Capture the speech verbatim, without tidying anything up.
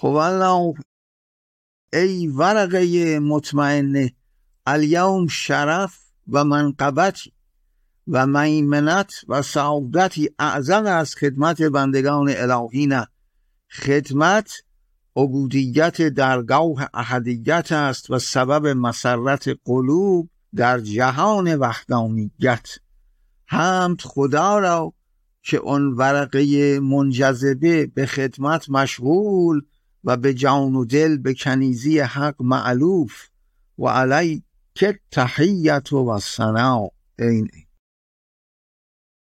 خب الله ای ورقه مطمئنه، الیوم شرف و منقبتی و میمنت و سعادتی اعظم از خدمت بندگان الهی نه. خدمت عبودیت درگاه احدیت است و سبب مسرت قلوب در جهان وحدانیت. حمد خدا را که اون ورقه منجذبه به خدمت مشغول و به جان و دل به کنیزی حق معلوف و علی که تحییت و ثنا. این